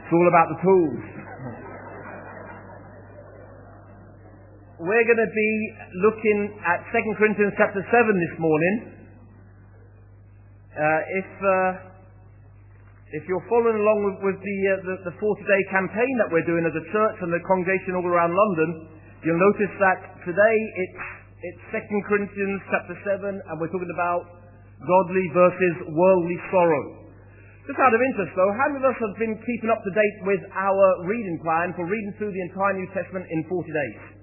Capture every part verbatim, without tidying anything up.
It's all about the tools. We're going to be looking at Second Corinthians chapter seven this morning. Uh, if uh, if you're following along with, with the, uh, the the forty-day campaign that we're doing as a church and the congregation all around London, you'll notice that today it's it's Second Corinthians chapter seven, and we're talking about godly versus worldly sorrow. Just out of interest though, how many of us have been keeping up to date with our reading plan for reading through the entire New Testament in forty days?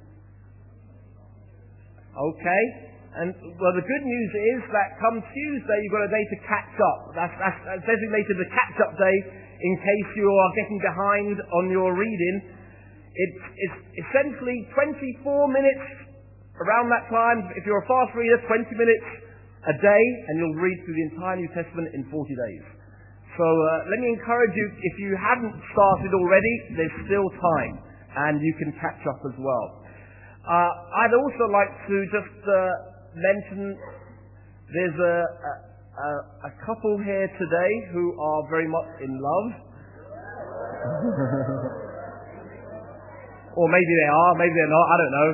Okay, and well, the good news is that come Tuesday you've got a day to catch up. That's, that's, that's designated the catch-up day in case you are getting behind on your reading. It's, it's essentially twenty-four minutes around that time. If you're a fast reader, twenty minutes a day, and you'll read through the entire New Testament in forty days. So uh, let me encourage you, if you haven't started already, there's still time, and you can catch up as well. Uh, I'd also like to just uh, mention there's a, a, a couple here today who are very much in love. Or maybe they are, maybe they're not, I don't know.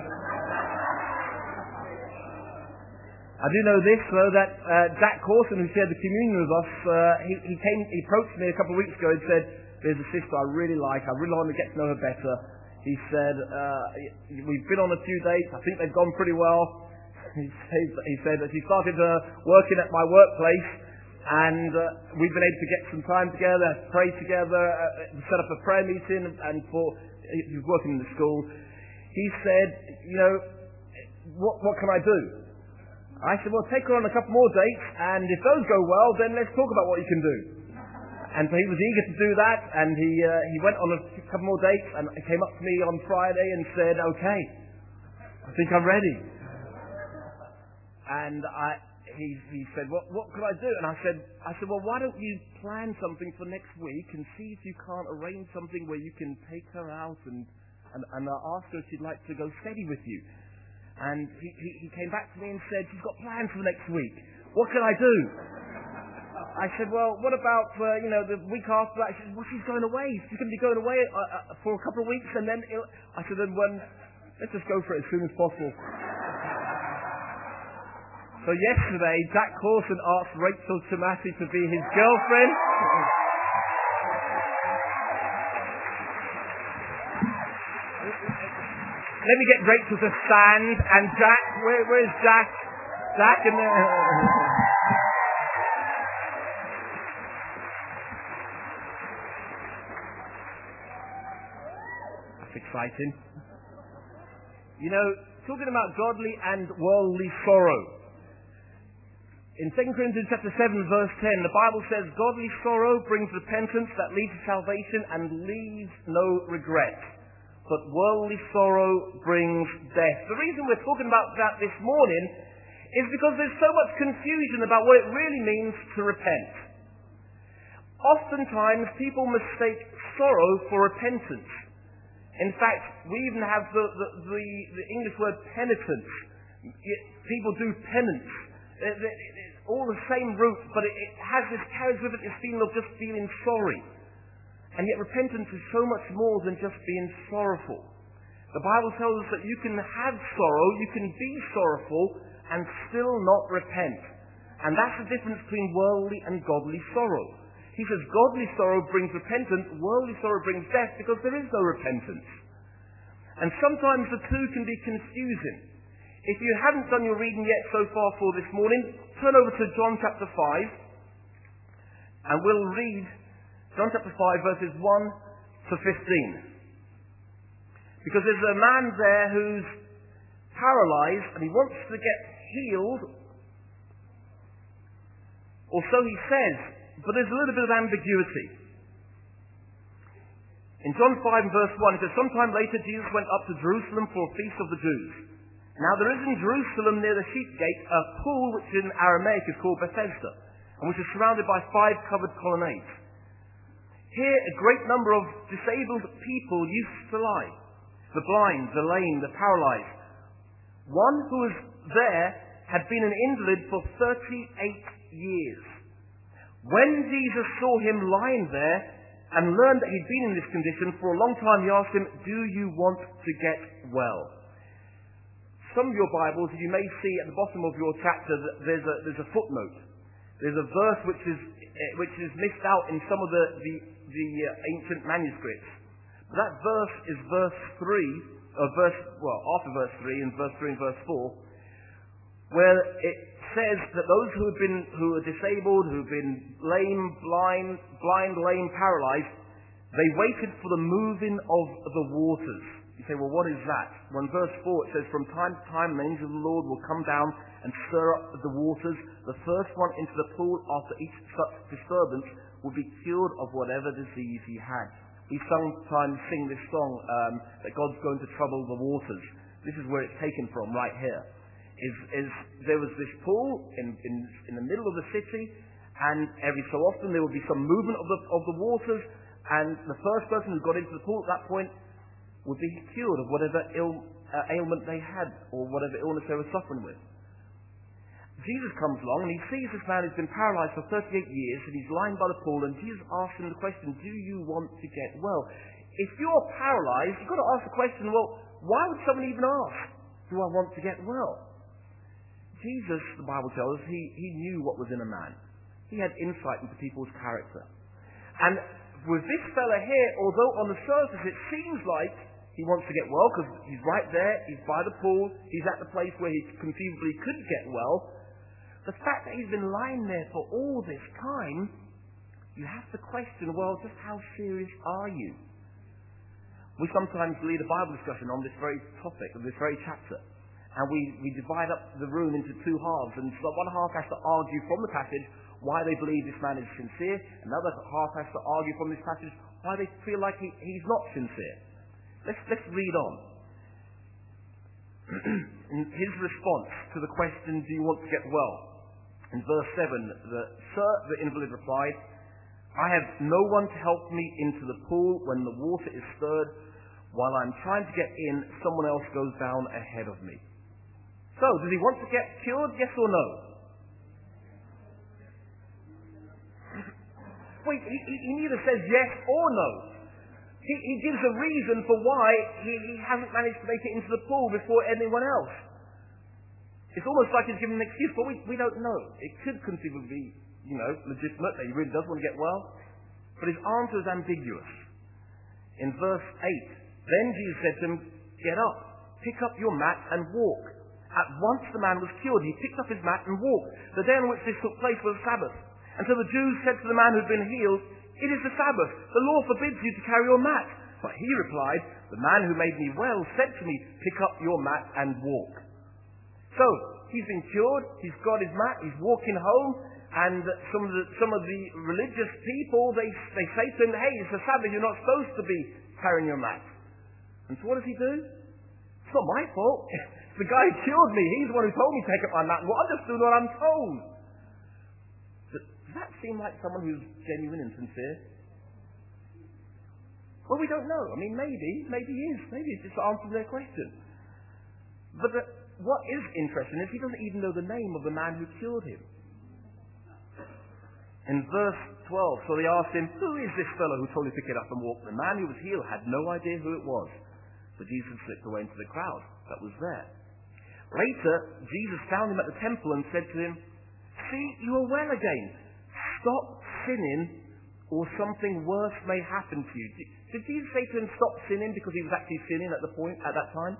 I do know this though, that uh, Jack Corson, who shared the communion with us, uh, he, he came, he approached me a couple of weeks ago and said, there's a sister I really like, I really want to get to know her better. He said, uh, we've been on a few dates, I think they've gone pretty well. He said, he said that he started uh, working at my workplace, and uh, we've been able to get some time together, pray together, uh, set up a prayer meeting, and for, he was working in the school. He said, you know, what, what can I do? I said, well, take her on a couple more dates, and if those go well, then let's talk about what you can do. And so he was eager to do that, and he uh, he went on a couple more dates, and he came up to me on Friday and said, okay, I think I'm ready. And I, he, he said, what, what could I do? And I said, I said, well, why don't you plan something for next week and see if you can't arrange something where you can take her out and, and, and ask her if she'd like to go steady with you. And he, he, he came back to me and said, she's got plans for next week. What can I do? I said, well, what about, uh, you know, the week after that? She said, well, she's going away. She's going to be going away uh, uh, for a couple of weeks, and then it'll... I said, then when, let's just go for it as soon as possible. So yesterday, Jack Corson asked Rachel Tomasi to be his girlfriend. Let me get Rachel to stand, and Jack, where, where's Jack? Jack and... Uh, exciting. You know, talking about godly and worldly sorrow. In Second Corinthians chapter seven verse ten, the Bible says, godly sorrow brings repentance that leads to salvation and leaves no regret. But worldly sorrow brings death. The reason we're talking about that this morning is because there's so much confusion about what it really means to repent. Oftentimes people mistake sorrow for repentance. In fact, we even have the, the, the, the English word penitence. People do penance. It's all the same root, but it, it has this, carries with it this feeling of just feeling sorry. And yet repentance is so much more than just being sorrowful. The Bible tells us that you can have sorrow, you can be sorrowful, and still not repent. And that's the difference between worldly and godly sorrow. He says godly sorrow brings repentance, worldly sorrow brings death, because there is no repentance. And sometimes the two can be confusing. If you haven't done your reading yet so far for this morning, turn over to John chapter five, and we'll read John chapter five verses one to fifteen. Because there's a man there who's paralyzed, and he wants to get healed, or so he says. But there's a little bit of ambiguity. In John five and verse one, it says, sometime later Jesus went up to Jerusalem for a feast of the Jews. Now there is in Jerusalem near the sheep gate a pool which in Aramaic is called Bethesda, and which is surrounded by five covered colonnades. Here a great number of disabled people used to lie. The blind, the lame, the paralyzed. One who was there had been an invalid for thirty-eight years. When Jesus saw him lying there, and learned that he'd been in this condition for a long time, he asked him, "Do you want to get well?" Some of your Bibles, you may see at the bottom of your chapter that there's a, there's a footnote. There's a verse which is, which is missed out in some of the, the, the uh, ancient manuscripts. But that verse is verse three, uh, verse, well, after verse three, and verse three and verse four, where it says that those who have been, who are disabled, who've been lame, blind, blind, lame, paralyzed, they waited for the moving of the waters. You say, well, what is that? Well, in verse four it says, "From time to time the angel of the Lord will come down and stir up the waters. The first one into the pool after each such disturbance will be cured of whatever disease he had." We sometimes sing this song, um, that God's going to trouble the waters. This is where it's taken from, right here. Is, is there was this pool in, in, in the middle of the city, and every so often there would be some movement of the, of the waters, and the first person who got into the pool at that point would be cured of whatever ill, uh, ailment they had, or whatever illness they were suffering with. Jesus comes along and he sees this man who's been paralyzed for thirty-eight years, and he's lying by the pool, and Jesus asks him the question, "Do you want to get well?" If you're paralyzed, you've got to ask the question, well, why would someone even ask, "Do I want to get well?" Jesus, the Bible tells us, he, he knew what was in a man. He had insight into people's character. And with this fella here, although on the surface it seems like he wants to get well, because he's right there, he's by the pool, he's at the place where he conceivably could get well, the fact that he's been lying there for all this time, you have to question, well, just how serious are you? We sometimes lead a Bible discussion on this very topic, of this very chapter. And we, we divide up the room into two halves. And so one half has to argue from the passage why they believe this man is sincere. Another half has to argue from this passage why they feel like he, he's not sincere. Let's, let's read on. In his response to the question, "Do you want to get well?" In verse seven, the, Sir, the invalid replied, "I have no one to help me into the pool when the water is stirred. While I'm trying to get in, someone else goes down ahead of me." So, does he want to get cured, yes or no? Wait, he, he neither says yes or no. He, he gives a reason for why he, he hasn't managed to make it into the pool before anyone else. It's almost like he's giving an excuse, but we, we don't know. It could conceivably be, you know, legitimate, that he really does want to get well. But his answer is ambiguous. In verse eight, "Then Jesus said to him, 'Get up, pick up your mat and walk.' At once the man was cured. He picked up his mat and walked. The day on which this took place was Sabbath. And so the Jews said to the man who had been healed, 'It is the Sabbath. The law forbids you to carry your mat.' But he replied, 'The man who made me well said to me, pick up your mat and walk.'" So, he's been cured, he's got his mat, he's walking home, and some of the, some of the religious people, they, they say to him, "Hey, it's the Sabbath, you're not supposed to be carrying your mat." And so what does he do? "It's not my fault. The guy who cured me, he's the one who told me to take up my mat, and well, I'm just doing what I'm told." Does that seem like someone who's genuine and sincere? Well, we don't know. I mean, maybe, maybe he is. Maybe he's just answering their question. But the, what is interesting is he doesn't even know the name of the man who cured him. In verse twelve, so they asked him, "Who is this fellow who told you to pick it up and walk?" The man who was healed had no idea who it was. But Jesus slipped away into the crowd that was there. Later, Jesus found him at the temple and said to him, "See, you are well again. Stop sinning, or something worse may happen to you." Did Jesus say to him, stop sinning, because he was actually sinning at the point, at that time?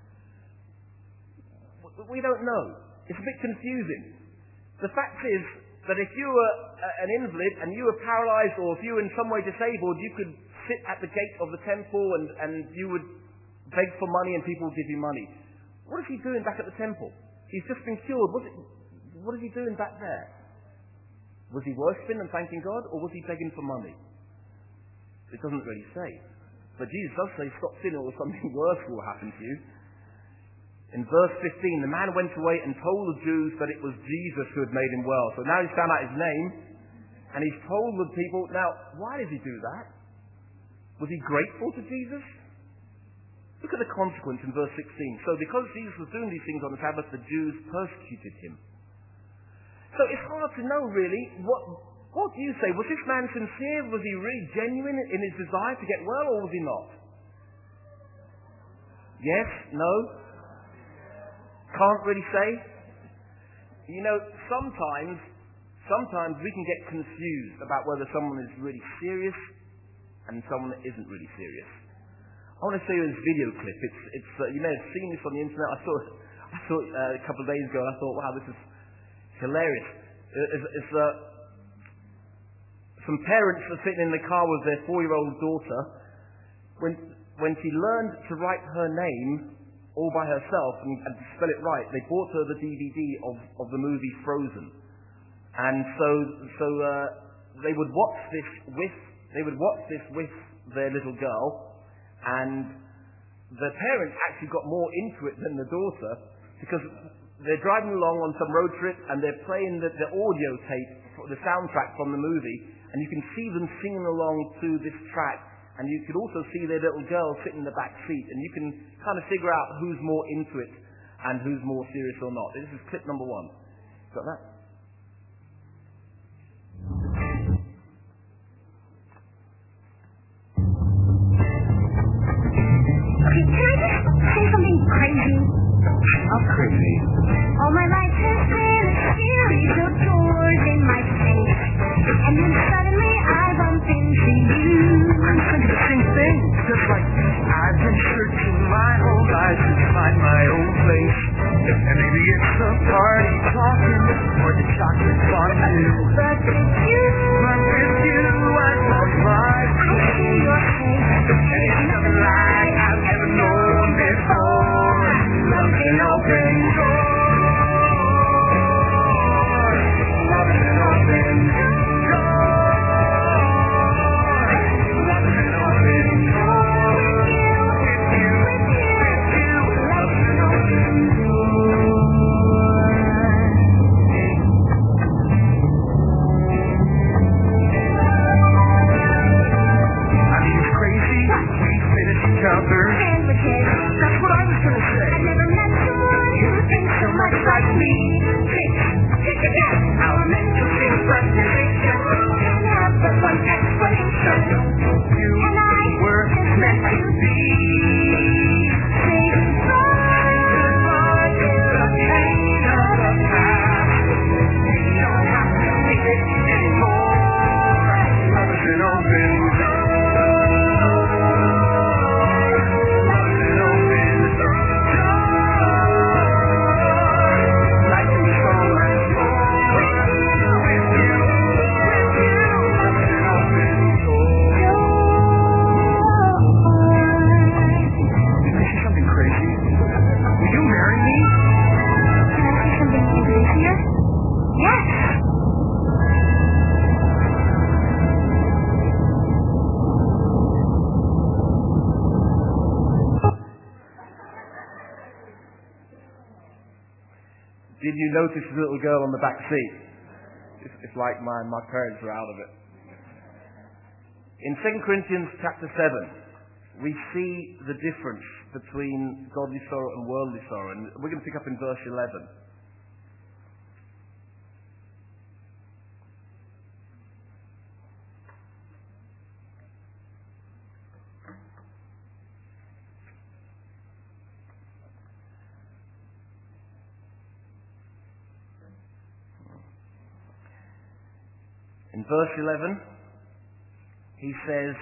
We don't know. It's a bit confusing. The fact is that if you were an invalid and you were paralyzed, or if you were in some way disabled, you could sit at the gate of the temple and, and you would beg for money and people would give you money. What is he doing back at the temple? He's just been cured. What is, what is he doing back there? Was he worshipping and thanking God, or was he begging for money? It doesn't really say. But Jesus does say, "Stop sinning, or something worse will happen to you." In verse fifteen, the man went away and told the Jews that it was Jesus who had made him well. So now he's found out his name, and he's told the people. Now, why did he do that? Was he grateful to Jesus? Look at the consequence in verse sixteen. "So because Jesus was doing these things on the Sabbath, the Jews persecuted him." So it's hard to know really what What do you say? Was this man sincere? Was he really genuine in his desire to get well, or was he not? Yes? No? Can't really say? You know, sometimes, sometimes we can get confused about whether someone is really serious and someone that isn't really serious. I want to show you this video clip. It's, it's, uh, you may have seen this on the internet. I saw it, I saw it uh, a couple of days ago, and I thought, wow, this is hilarious. It's, it's, uh, some parents are sitting in the car with their four-year-old daughter. When, when she learned to write her name all by herself and, and to spell it right, they bought her the D V D of, of the movie Frozen. And so, so uh, they would watch this with, they would watch this with their little girl, and the parents actually got more into it than the daughter, because they're driving along on some road trip and they're playing the, the audio tape, the soundtrack from the movie, and you can see them singing along to this track, and you can also see their little girl sitting in the back seat, and you can kind of figure out who's more into it and who's more serious or not. This is clip number one. Got that? Okay, can I just say something crazy? How crazy? All my life has been a series of doors in my face, and then suddenly I bump into you. I'm thinking the same thing. Just like I've been searching my whole life to find my own place. And maybe it's the party talking or the chocolate fondue. But with you, But with you, I found my I see your face. And it's nothing like I've ever known before. Love's an open door. Love's an open door. Love's an open door. With you, with you, with you, love's an open door. I mean, it's crazy. We finish each other. Sandwiches. That's what I was gonna say. I've never met someone who thinks so much like me. Tick, tick, tick, tick. Our mental synchronization Can't have but one explanation. you And I were just meant to be. say goodbye. Goodbye to the pain of the past. We don't have to face it anymore. Love is an open door. Love is an open door. Life is so much more. With you, with you, love is an open door. Can I say something crazy? Will you marry me? Can I say something even crazier? Yes. Did you notice the little girl on the back seat? It's, it's like my, my parents are out of it. In Second Corinthians chapter seven, we see the difference between godly sorrow and worldly sorrow. And we're going to pick up in verse eleven. In verse eleven, he says,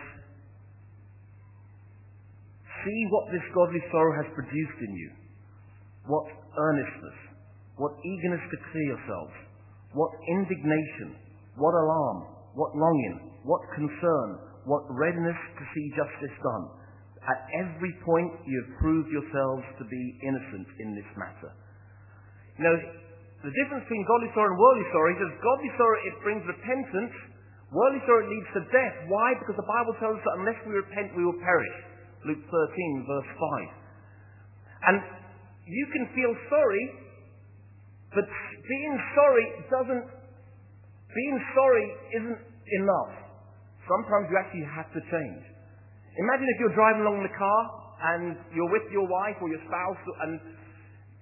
"See what this godly sorrow has produced in you. What earnestness, what eagerness to clear yourselves, what indignation, what alarm, what longing, what concern, what readiness to see justice done. At every point you have proved yourselves to be innocent in this matter." You know, the difference between godly sorrow and worldly sorrow is that godly sorrow, it brings repentance. Worldly sorrow, it leads to death. Why? Because the Bible tells us that unless we repent, we will perish. Luke thirteen, verse five. And you can feel sorry, but being sorry doesn't, being sorry isn't enough. Sometimes you actually have to change. Imagine if you're driving along in the car and you're with your wife or your spouse, and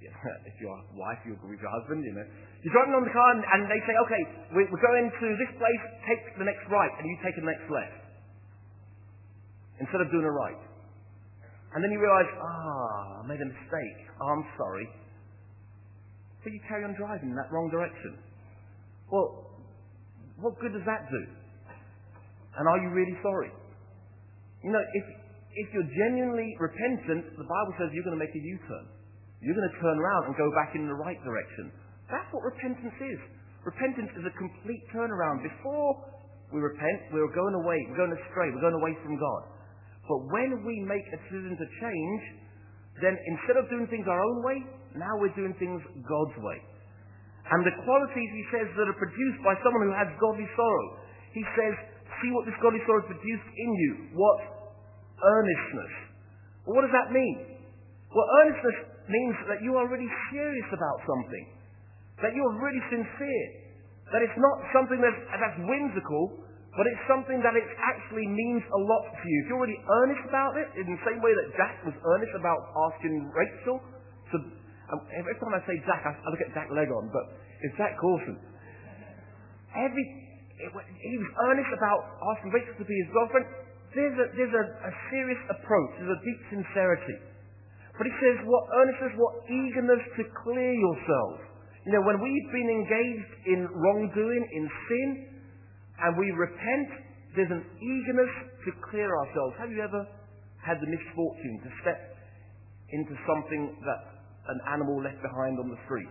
you know, if your wife, you're with your husband, you know. You're driving on the car and, and they say, okay, we're, we're going to this place, take the next right, and you take the next left. Instead of doing a right. And then you realize, ah, I made a mistake. Oh, I'm sorry. But you carry on driving in that wrong direction. Well, what good does that do? And are you really sorry? You know, if if you're genuinely repentant, the Bible says you're going to make a U-turn. You're going to turn around and go back in the right direction. That's what repentance is. Repentance is a complete turnaround. Before we repent, we're going away, we're going astray, we're going away from God. But when we make a decision to change, then instead of doing things our own way, now we're doing things God's way. And the qualities, he says, that are produced by someone who has godly sorrow. He says, see what this godly sorrow has produced in you. What? Earnestness. Well, what does that mean? Well, earnestness means that you are really serious about something. That you are really sincere. That it's not something that's, that's whimsical, but it's something that it actually means a lot to you. If you're really earnest about it, in the same way that Jack was earnest about asking Rachel to... Um, every time I say Jack, I, I look at Jack Legon, but it's Jack Corson. Every, it, he was earnest about asking Rachel to be his girlfriend. There's a, there's a, a serious approach. There's a deep sincerity. But he says, what earnestness, what eagerness to clear yourselves. You know, when we've been engaged in wrongdoing, in sin, and we repent, there's an eagerness to clear ourselves. Have you ever had the misfortune to step into something that an animal left behind on the street?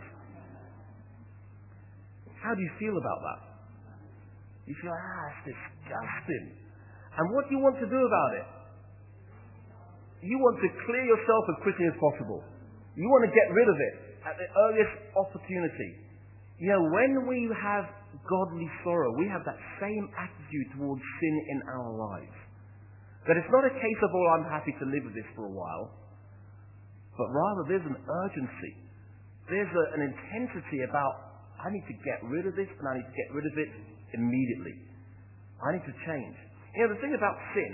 How do you feel about that? You feel, ah, it's disgusting. And what do you want to do about it? You want to clear yourself as quickly as possible. You want to get rid of it at the earliest opportunity. You know, when we have godly sorrow, we have that same attitude towards sin in our lives. That it's not a case of, oh, I'm happy to live with this for a while. But rather there's an urgency. There's a, an intensity about, I need to get rid of this and I need to get rid of it immediately. I need to change. You know, the thing about sin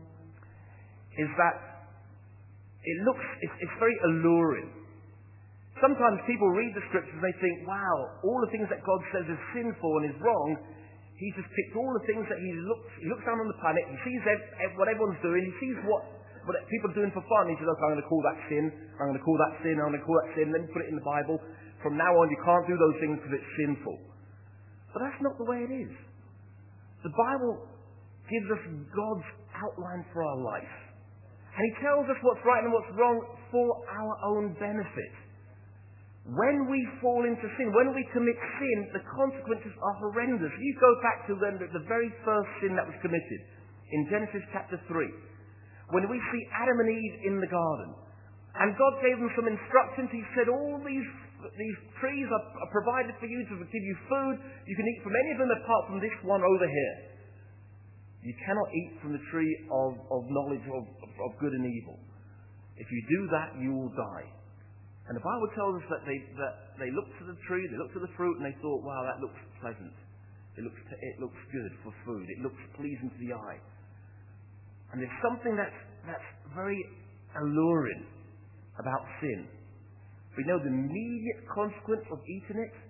is that it looks, it's, it's very alluring. Sometimes people read the scriptures and they think, wow, all the things that God says is sinful and is wrong, he's just picked all the things that he looks, he looks down on the planet, he sees ev- ev- what everyone's doing, he sees what, what people are doing for fun, he says, okay, I'm going to call that sin, I'm going to call that sin, I'm going to call that sin, then put it in the Bible. From now on you can't do those things because it's sinful. But that's not the way it is. The Bible gives us God's outline for our life. And he tells us what's right and what's wrong for our own benefit. When we fall into sin, when we commit sin, the consequences are horrendous. You go back to the, the very first sin that was committed in Genesis chapter three, when we see Adam and Eve in the garden. And God gave them some instructions. He said, all these, these trees are, are provided for you to give you food. You can eat from any of them apart from this one over here. You cannot eat from the tree of, of knowledge of, of good and evil. If you do that, you will die. And the Bible tells us that they, that they looked to the tree, they looked at the fruit, and they thought, wow, that looks pleasant. It looks, it looks good for food. It looks pleasing to the eye. And there's something that's, that's very alluring about sin. We know the immediate consequence of eating it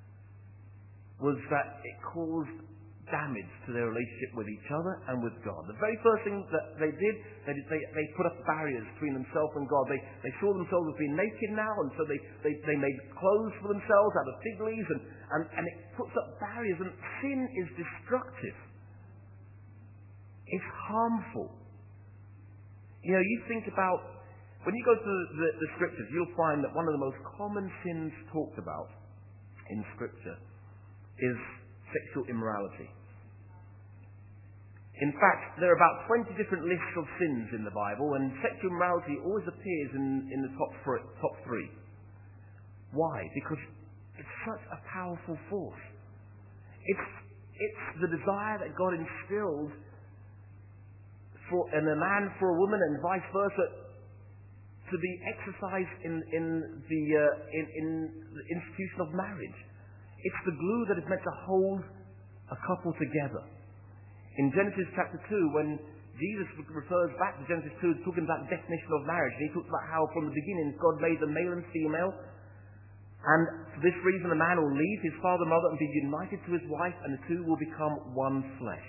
was that it caused damage to their relationship with each other and with God. The very first thing that they did, they, did, they, they put up barriers between themselves and God. They, they saw themselves as being naked now, and so they, they, they made clothes for themselves out of fig leaves, and, and, and it puts up barriers, and sin is destructive. It's harmful. You know, you think about, when you go to the, the scriptures, you'll find that one of the most common sins talked about in scripture is sexual immorality. In fact, there are about twenty different lists of sins in the Bible, and sexual immorality always appears in, in the top three, top three. Why? Because it's such a powerful force. It's, it's the desire that God instilled for, in a man for a woman and vice versa to be exercised in, in, the, uh, in, in the institution of marriage. It's the glue that is meant to hold a couple together. In Genesis chapter two, when Jesus refers back to Genesis two, talking about the definition of marriage. And he talks about how from the beginning God made them male and female. And for this reason a man will leave his father and mother and be united to his wife, and the two will become one flesh.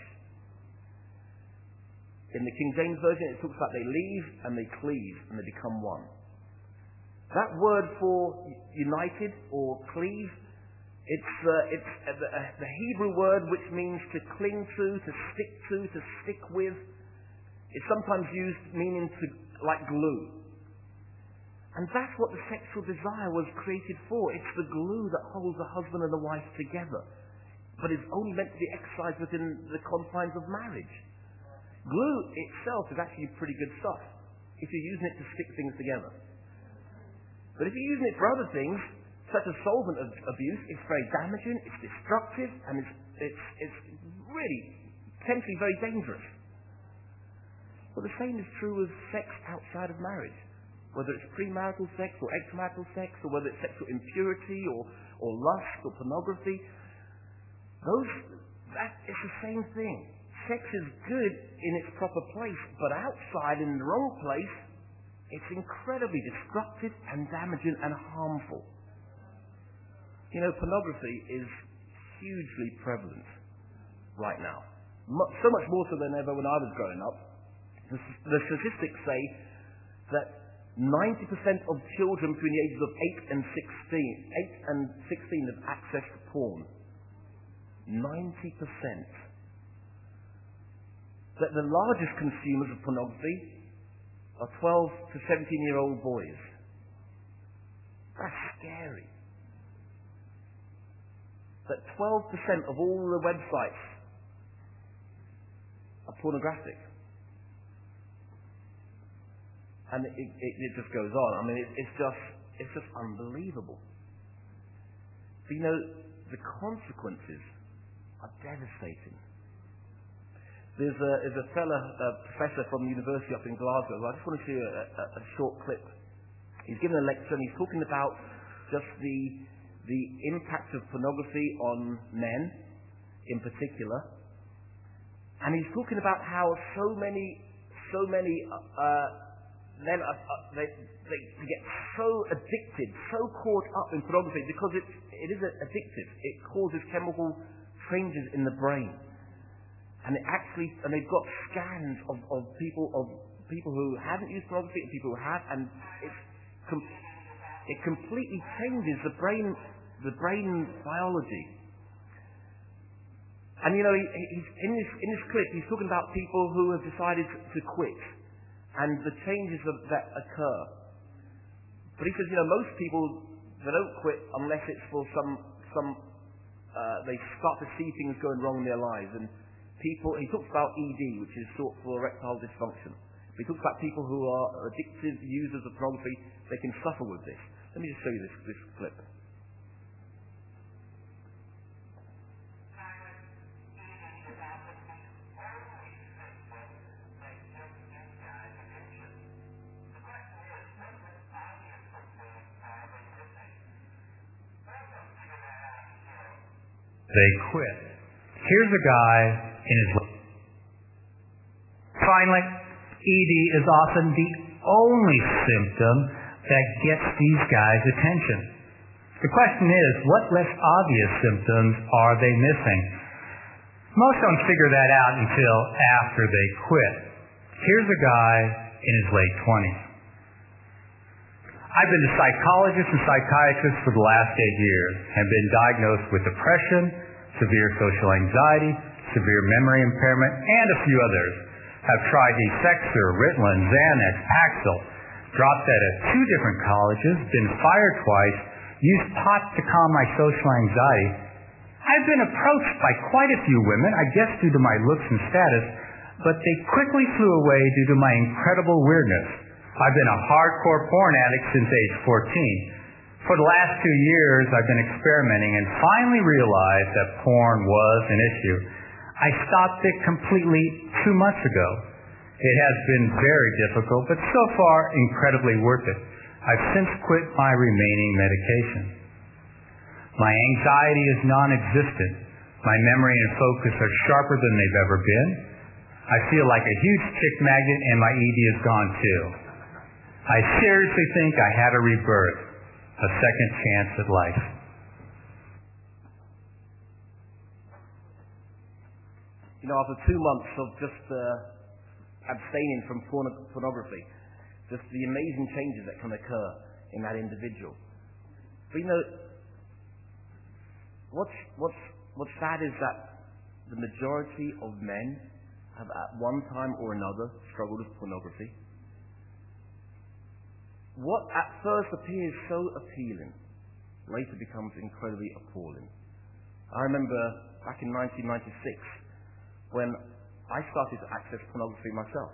In the King James Version it talks about they leave and they cleave and they become one. That word for united or cleave, it's, uh, it's uh, the, uh, the Hebrew word which means to cling to, to stick to, to stick with. It's sometimes used meaning to, like glue. And that's what the sexual desire was created for. It's the glue that holds the husband and the wife together. But it's only meant to be exercised within the confines of marriage. Glue itself is actually pretty good stuff if you're using it to stick things together. But if you're using it for other things, such as solvent of abuse, it's very damaging, it's destructive, and it's, it's, it's really potentially very dangerous. But the same is true of sex outside of marriage. Whether it's premarital sex or extramarital sex, or whether it's sexual impurity or, or lust or pornography, those, that, it's the same thing. Sex is good in its proper place, but outside, in the wrong place, it's incredibly destructive and damaging and harmful. You know, pornography is hugely prevalent right now. So much more so than ever when I was growing up. The, the statistics say that ninety percent of children between the ages of eight and sixteen, eight and sixteen have access to porn. ninety percent. That the largest consumers of pornography are twelve to seventeen year old boys. That's scary. That twelve percent of all the websites are pornographic. And it, it, it just goes on. I mean, it, it's just it's just unbelievable. But you know, the consequences are devastating. There's a, there's a fella, a professor from the university up in Glasgow. I just want to show you a, a, a short clip. He's given a lecture and he's talking about just the the impact of pornography on men in particular. And he's talking about how so many, so many uh, men are, uh, they, they get so addicted, so caught up in pornography because it's, it is addictive. It causes chemical changes in the brain. And it actually, and they've got scans of, of people of people who haven't used pornography and people who have, and it's com- it completely changes the brain, the brain biology. And you know, he, he's in this in this clip, he's talking about people who have decided to quit and the changes of, that occur. But he says, you know, most people they don't quit unless it's for some some uh, they start to see things going wrong in their lives. And people, he talks about E D, which is short for erectile dysfunction. He talks about people who are addictive users of pornography. They can suffer with this. Let me just show you this this clip. They quit. Here's a guy in his... Finally, E D is often the only symptom that gets these guys' attention. The question is, what less obvious symptoms are they missing? Most don't figure that out until after they quit. Here's a guy in his late twenties. I've been to psychologists and psychiatrists for the last eight years and been diagnosed with depression, severe social anxiety, severe memory impairment, and a few others. I've tried Effexor, Ritalin, Xanax, Paxil, dropped out of two different colleges, been fired twice, used pot to calm my social anxiety. I've been approached by quite a few women, I guess due to my looks and status, but they quickly flew away due to my incredible weirdness. I've been a hardcore porn addict since age fourteen. For the last two years, I've been experimenting and finally realized that porn was an issue. I stopped it completely two months ago. It has been very difficult, but so far incredibly worth it. I've since quit my remaining medication. My anxiety is non-existent. My memory and focus are sharper than they've ever been. I feel like a huge chick magnet and my E D is gone too. I seriously think I had a rebirth, a second chance at life. You know, after two months of just uh, abstaining from porn- pornography, just the amazing changes that can occur in that individual. But you know, what's, what's, what's sad is that the majority of men have at one time or another struggled with pornography. What at first appears so appealing later becomes incredibly appalling. I remember back in nineteen ninety-six when I started to access pornography myself.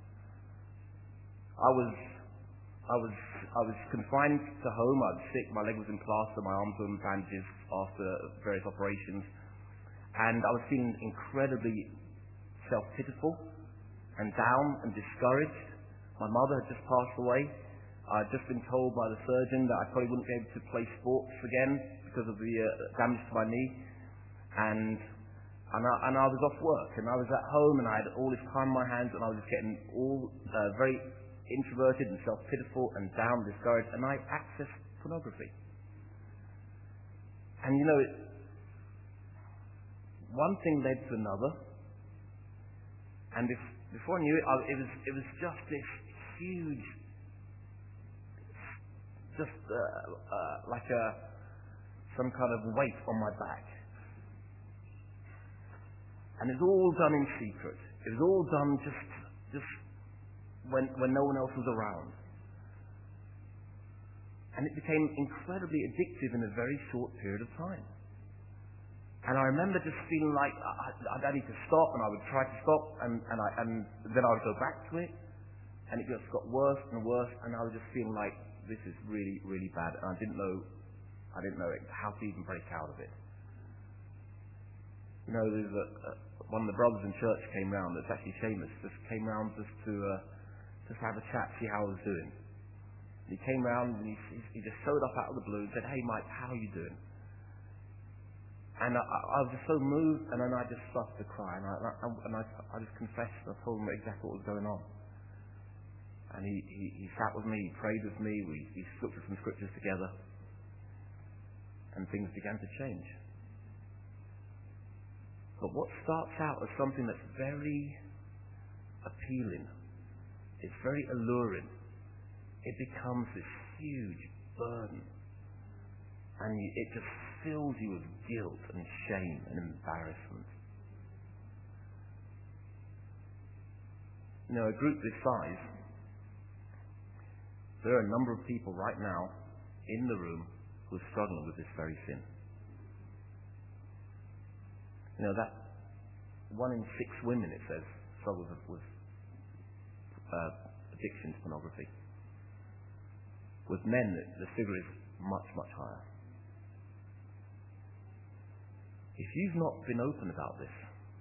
I was I was I was confined to home, I was sick, my leg was in plaster, my arms were in bandages after various operations, and I was feeling incredibly self-pitiful and down and discouraged. My mother had just passed away. I had just been told by the surgeon that I probably wouldn't be able to play sports again because of the uh, damage to my knee. And and I, and I was off work, and I was at home, and I had all this time in my hands, and I was just getting all uh, very introverted and self-pitiful and down, discouraged, and I accessed pornography. And you know, it, one thing led to another, and if, before I knew it, I, it was it was just this huge, just uh, uh, like a some kind of weight on my back. And it was all done in secret. It was all done just just when when no one else was around. And it became incredibly addictive in a very short period of time. And I remember just feeling like I, I need to stop, and I would try to stop, and, and, I, and then I would go back to it, and it just got worse and worse, and I was just feeling like this is really, really bad, and I didn't know, I didn't know how to even break out of it. You know, there's a, a, one of the brothers in church came round, that's actually Seamus, just came round just to uh, just have a chat, see how I was doing. And he came round and he, he just showed up out of the blue and said, "Hey Mike, how are you doing?" And I, I was just so moved, and then I just started to cry, and I, and I, I just confessed, and I told him exactly what was going on. And he, he, he sat with me, he prayed with me, we, we looked at some scriptures together, and things began to change. But what starts out as something that's very appealing, it's very alluring, it becomes this huge burden. And you, it just fills you with guilt and shame and embarrassment. You know, a group this size, there are a number of people right now in the room who are struggling with this very sin. You know, that one in six women, it says, struggles with uh, addiction to pornography. With men, the figure is much, much higher. If you've not been open about this,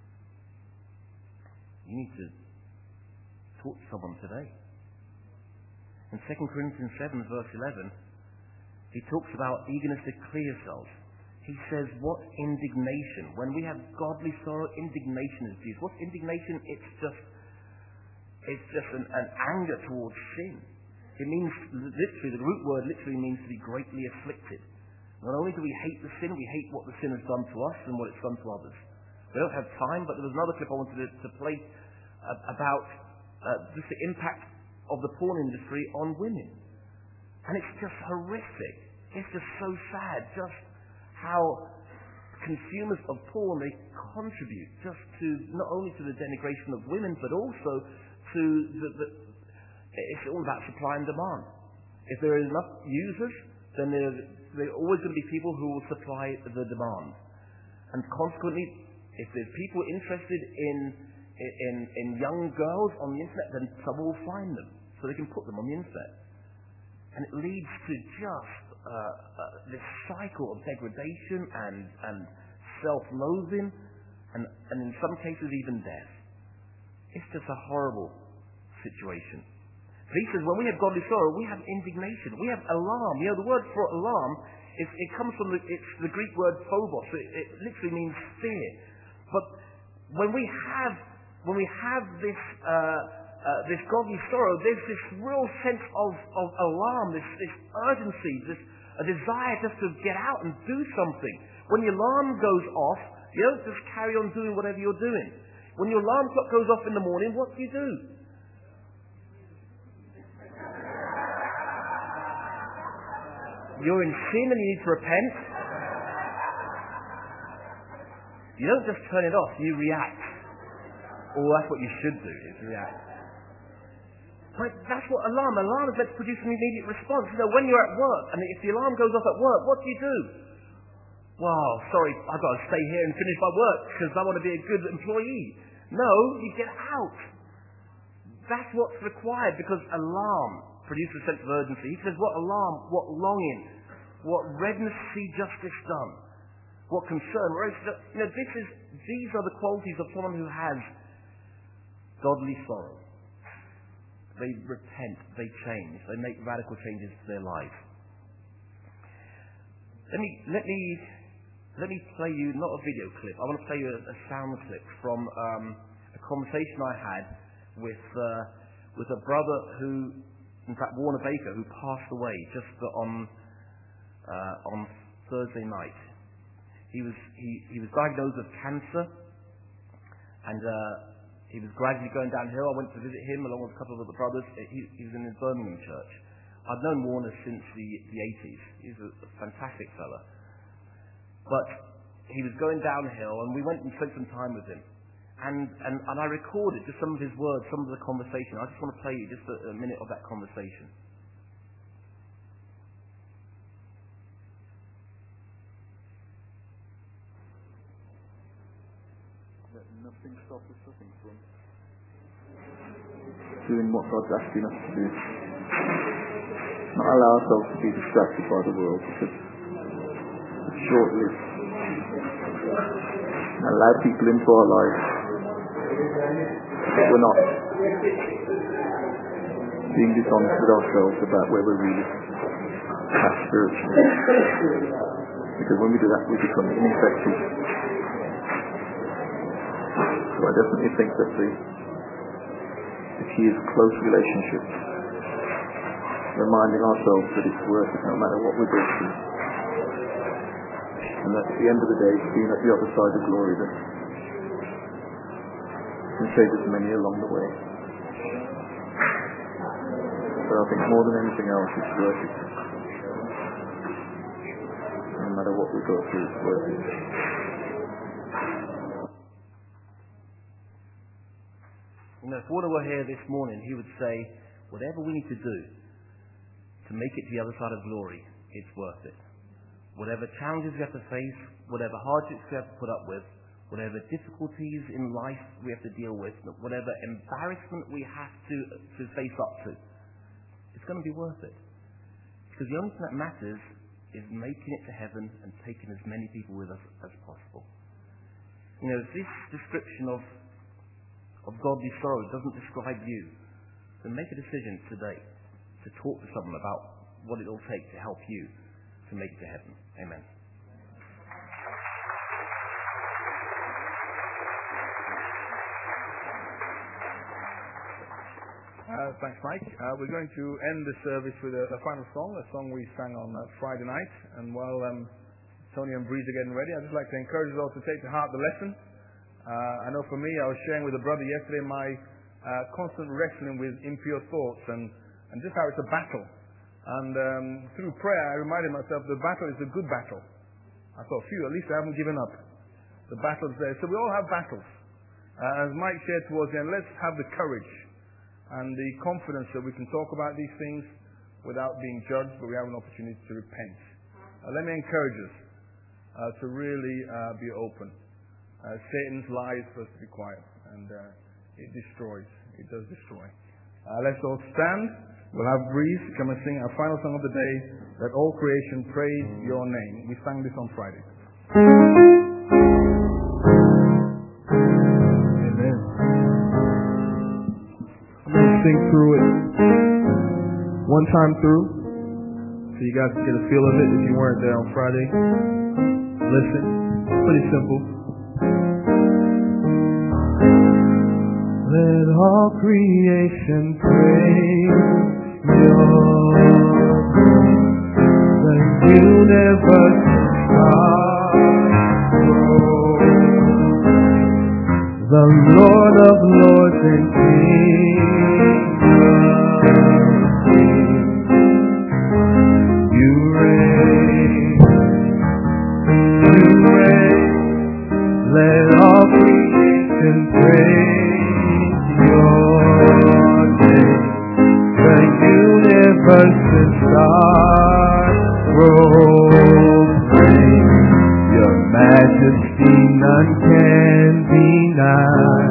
you need to talk to someone today. In Second Corinthians seven, verse eleven, he talks about eagerness to clear yourselves. He says, what indignation. When we have godly sorrow, indignation is used. What's indignation? It's just it's just an, an anger towards sin. It means, literally, the root word literally means to be greatly afflicted. Not only do we hate the sin, we hate what the sin has done to us and what it's done to others. We don't have time, but there was another clip I wanted to, to play uh, about uh, just the impact of the porn industry on women. And it's just horrific. It's just so sad, just how consumers of porn, they contribute just to, not only to the denigration of women, but also to the, the it's all about supply and demand. If there are enough users, then there, there are always going to be people who will supply the demand. And consequently, if there's people interested in, in, in young girls on the internet, then someone will find them, so they can put them on the internet. And it leads to just uh, uh, this cycle of degradation and, and self-loathing, and, and in some cases even death. It's just a horrible situation. But he says, when we have godly sorrow, we have indignation. We have alarm. You know, the word for alarm, it, it comes from the, it's the Greek word phobos. It, it literally means fear. But when we have when we have this uh, uh, this godly sorrow, there's this real sense of, of alarm, this, this urgency, this a desire just to get out and do something. When the alarm goes off, you don't just carry on doing whatever you're doing. When your alarm clock goes off in the morning, what do you do? You're in sin and you need to repent. You don't just turn it off, you react. Or that's what you should do, is react. But that's what alarm. Alarm is meant to produce an immediate response. You know, when you're at work, and if the alarm goes off at work, what do you do? Well, sorry, I've got to stay here and finish my work because I want to be a good employee. No, you get out. That's what's required because alarm produces a sense of urgency. He says, what alarm, what longing, what readiness to see justice done, what concern. You know, this is, these are the qualities of someone who has godly sorrow. They repent, they change, they make radical changes to their life. Let me, let me, let me play you, not a video clip, I want to play you a, a sound clip from um, a conversation I had with, uh, with a brother who, in fact, Warner Baker, who passed away just on, uh, on Thursday night. He was, he, he was diagnosed with cancer, and uh, he was gradually going downhill. I went to visit him along with a couple of other brothers. He, he was in his Birmingham church. I've known Warner since the, the eighties. He's a, a fantastic fella. But he was going downhill, and we went and spent some time with him. And, and, and I recorded just some of his words, some of the conversation. I just want to play you just a, a minute of that conversation. Let nothing stop us, I think, from doing what God's asking us to do. Not allow ourselves to be distracted by the world because it's short-lived. Allow people into our lives but we're not being dishonest with ourselves about where we're really at spiritually. Because when we do that, we become ineffective. So I definitely think that the, the key is close relationships. Reminding ourselves that it's worth it no matter what we're going through. And that at the end of the day, being at the other side of glory, that can save us many along the way. So I think more than anything else, it's worth it. No matter what we go through, it's worth it. You know, if Warner were here this morning, he would say, whatever we need to do to make it to the other side of glory, it's worth it. Whatever challenges we have to face, whatever hardships we have to put up with, whatever difficulties in life we have to deal with, whatever embarrassment we have to, to face up to, it's going to be worth it. Because the only thing that matters is making it to heaven and taking as many people with us as possible. You know, if this description of of godly sorrow doesn't describe you, then make a decision today to talk to someone about what it will take to help you to make it to heaven. Amen. Uh, thanks, Mike. Uh, we're going to end the service with a, a final song, a song we sang on uh, Friday night. And while um, Tony and Breeze are getting ready, I'd just like to encourage us all to take to heart the lesson. Uh, I know for me, I was sharing with a brother yesterday my uh, constant wrestling with impure thoughts and, and just how it's a battle. And um, through prayer, I reminded myself the battle is a good battle. I thought, phew, at least I haven't given up. The battle's there. So we all have battles. Uh, as Mike shared towards the end, let's have the courage and the confidence that we can talk about these things without being judged, but we have an opportunity to repent. Uh, let me encourage us uh, to really uh, be open. Uh, Satan's lie is for us to be quiet, and uh, it destroys. It does destroy. Uh, let's all stand. We'll have Breeze come and sing our final song of the day, Let All Creation Praise Your Name. We sang this on Friday. Amen. I'm going to sing through it one time through, so you guys can get a feel of it if you weren't there on Friday. Listen, pretty simple. Let all creation praise your grace. The universe the Lord of lords and King of kings. You reign, you reign. Let all creation praise your name. The universe and stars proclaim your majesty, none can deny.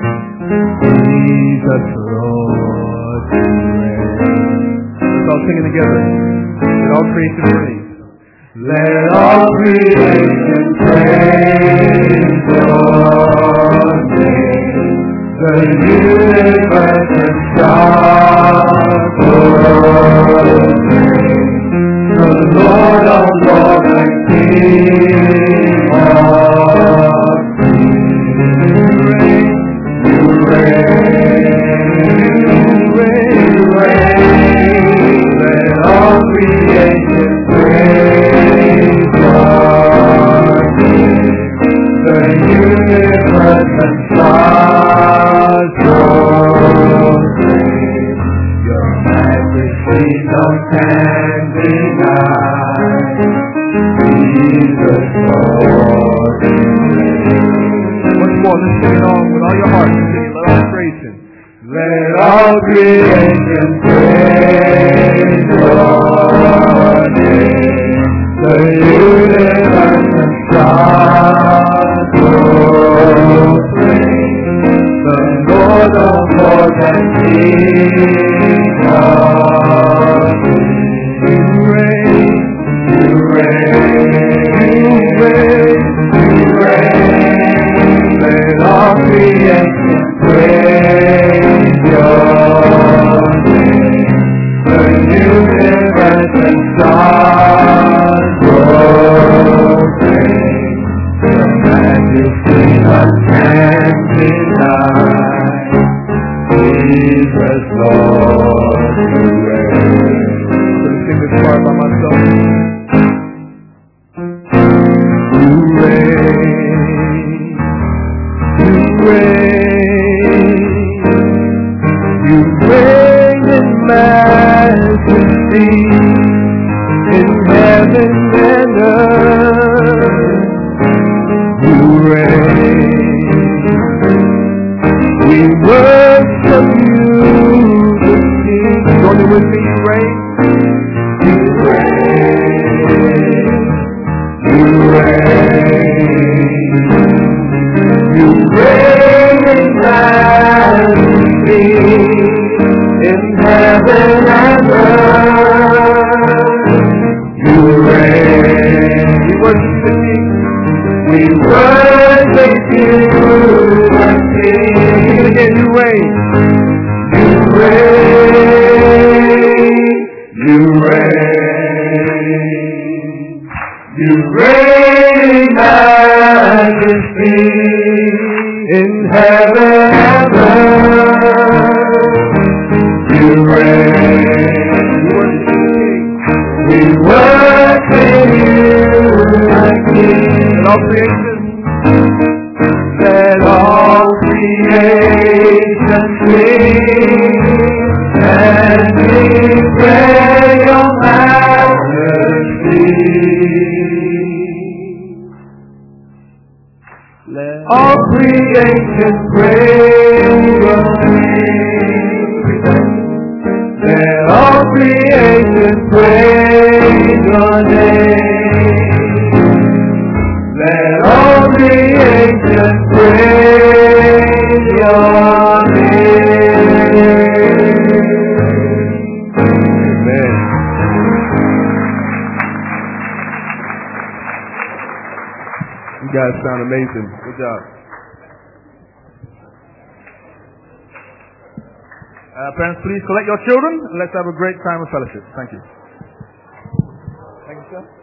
Jesus, Lord, you reign. Let's all sing it together. Let all creation praise. Let all creation praise your name. The universe and stars proclaim the Lord of lords and King of kings. You reign, you reign, you reign. Let all creation praise your name. The universe and stars proclaim your majesty, none can deny. Jesus, Lord, you reign. Once more, let's sing it all with all your heart. Sing it, let all creation. Let all creation praise your name. The universe and stars proclaim the Lord of lords and King of kings. You reign, you reign, you reign, you reign. Let all creation praise your name. The universe and stars proclaim your majesty, none can deny. Jesus, Lord, you reign. I'm going to sing this part by myself. You reign, you reign, you reign in majesty in heaven and earth. You reign. We worship you, the King. Join me with me, you reign. You reign. You reign. You reign in majesty in heaven and earth. You reign. We worship the King. We worship you, the King. Again, you reign. You reign. You reign. You reign in majesty in heaven and earth. You reign. We worship you, the King. Let all creation, let all creation sing and declare your majesty. Let all creation praise your name. Let all creation praise your name. Let all creation praise your name. Amen. You guys sound amazing. Good job. Uh, parents, please collect your children and let's have a great time of fellowship. Thank you. Thank you, sir.